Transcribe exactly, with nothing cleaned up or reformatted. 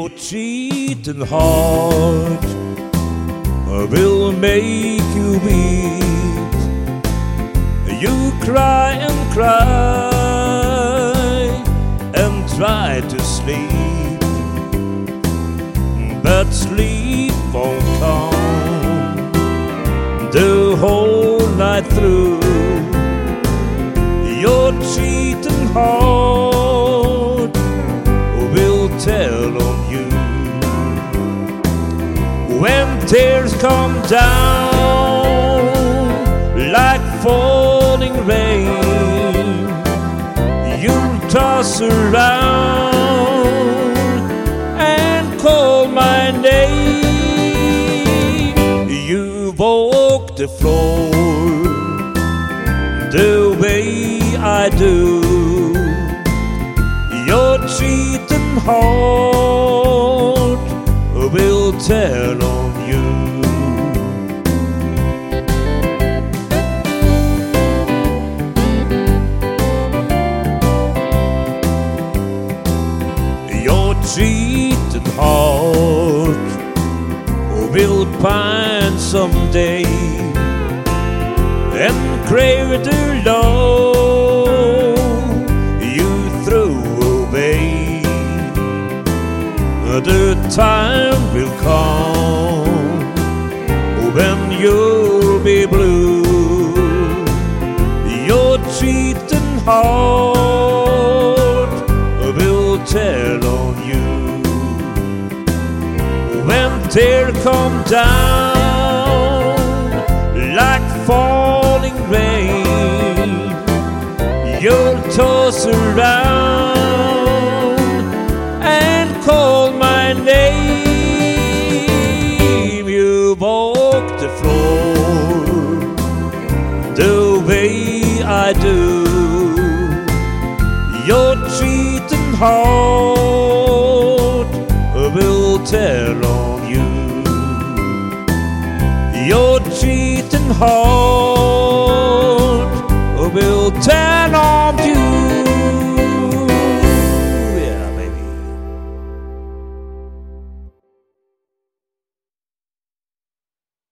cheating heart will make you weep. You cry and cry and try to sleep, but sleep won't come the whole night through. Your cheating heart will tell on you. When tears come down like falling rain, you'll toss around and call my name. You walk the floor the way I do. Your cheating heart will tell on you. Your cheating heart will pine someday and crave the love you threw away. The time will come when you'll be blue. Your cheating heart will tell on you. When tears come down like falling rain, you'll toss around and call my name. You walk the floor the way I do. Your cheating heart will tell on you. Your cheating heart